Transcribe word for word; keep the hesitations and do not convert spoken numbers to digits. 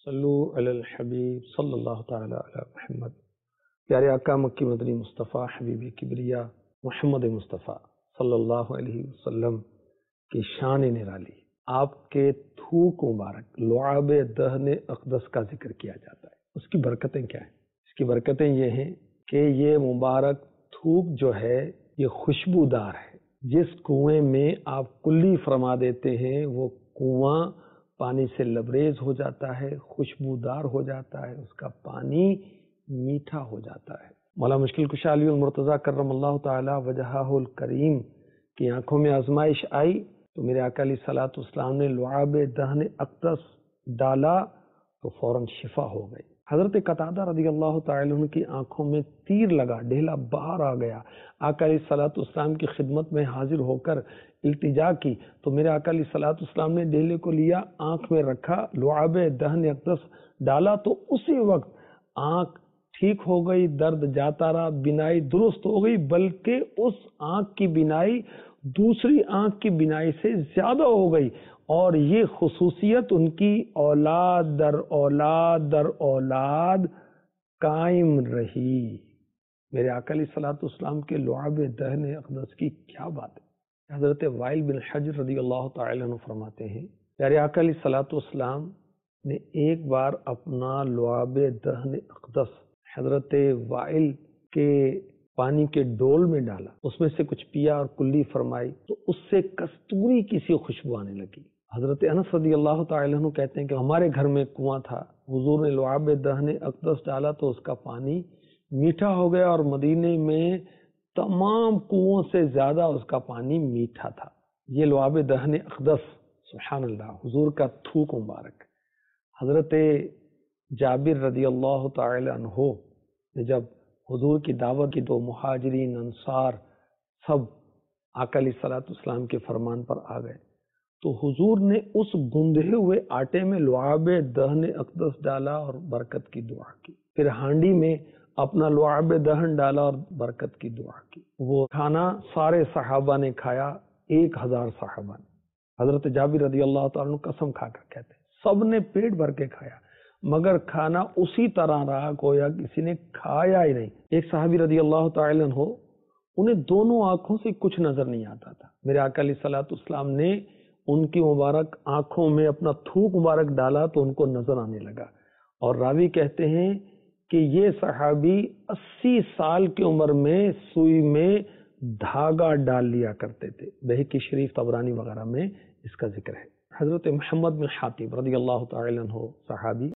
صلو علی الحبیب صلی اللہ تعالی علی محمد۔ پیارے آقا مکی مدنی مصطفیٰ حبیب کبریا محمد مصطفیٰ صلی اللہ علیہ وسلم کی شان نرالی، آپ کے تھوک مبارک لعاب دہن اقدس کا ذکر کیا جاتا ہے۔ اس کی برکتیں کیا ہیں؟ اس کی برکتیں یہ ہیں کہ یہ مبارک تھوک جو ہے یہ خوشبودار ہے۔ جس کنویں میں آپ کلی فرما دیتے ہیں وہ کنواں پانی سے لبریز ہو جاتا ہے، خوشبودار ہو جاتا ہے، اس کا پانی میٹھا ہو جاتا ہے۔ مولا مشکل کشا علی المرتضیٰ کرم اللہ تعالی وجہہ الکریم کی آنکھوں میں آزمائش آئی تو میرے آقا علیہ الصلوۃ والسلام نے لعاب دہن اقدس ڈالا تو فوراً شفا ہو گئی۔ حضرت قتادہ رضی اللہ تعالی عنہ کی آنکھوں میں تیر لگا، ڈھیلا باہر آ گیا، آقا علیہ الصلوۃ والسلام کی خدمت میں حاضر ہو کر التجا کی تو میرے آقا علیہ الصلوۃ والسلام نے ڈھیلے کو لیا، آنکھ میں رکھا، لعاب دہن اقدس ڈالا تو اسی وقت آنکھ ٹھیک ہو گئی، درد جاتا رہا، بینائی درست ہو گئی، بلکہ اس آنکھ کی بینائی دوسری آنکھ کی بینائی سے زیادہ ہو گئی، اور یہ خصوصیت ان کی اولاد در اولاد در اولاد قائم رہی۔ میرے آقا علیہ الصلوۃ والسلام کے لعاب دہن اقدس کی کیا بات ہے۔ حضرت وائل بن حجر رضی اللہ تعالی عنہ فرماتے ہیں پیارے آقا علیہ الصلوۃ والسلام نے ایک بار اپنا لعاب دہن اقدس حضرت وائل کے پانی کے ڈول میں ڈالا، اس میں سے کچھ پیا اور کلی فرمائی تو اس سے کستوری کی سی خوشبو آنے لگی۔ حضرت انس رضی اللہ تعالی عنہ کہتے ہیں کہ ہمارے گھر میں کنواں تھا، حضور نے لعاب دہن اقدس ڈالا تو اس کا پانی میٹھا ہو گیا، اور مدینے میں تمام کنووں سے زیادہ اس کا پانی میٹھا تھا۔ یہ لعاب دہن اقدس سبحان اللہ حضور کا تھوک مبارک۔ حضرت جابر رضی اللہ تعالی عنہ نے جب حضور کی دعوت کی تو مہاجرین انصار سب آقا علیہ الصلوۃ والسلام کے فرمان پر آ گئے تو حضور نے اس گندھے ہوئے آٹے میں لعاب دہن اقدس ڈالا اور برکت کی دعا کی، پھر ہانڈی میں اپنا لعاب دہن ڈالا اور برکت کی دعا کی۔ وہ کھانا سارے صحابہ نے کھایا، ایک ہزار صحابہ نے۔ حضرت جابر رضی اللہ تعالیٰ عنہ قسم کھا کر کہتے ہیں سب نے پیٹ بھر کے کھایا، مگر کھانا اسی طرح رہا گویا کسی نے کھایا ہی نہیں۔ ایک صحابی رضی اللہ تعالی عنہ انہیں دونوں آنکھوں سے کچھ نظر نہیں آتا تھا، میرے آقا علیہ الصلوۃ والسلام نے ان کی مبارک آنکھوں میں اپنا تھوک مبارک ڈالا تو ان کو نظر آنے لگا، اور راوی کہتے ہیں کہ یہ صحابی اسی سال کی عمر میں سوئی میں دھاگا ڈال لیا کرتے تھے۔ بہقی شریف طبرانی وغیرہ میں اس کا ذکر ہے۔ حضرت محمد بن حاتم رضی اللہ تعالی عنہ صحابی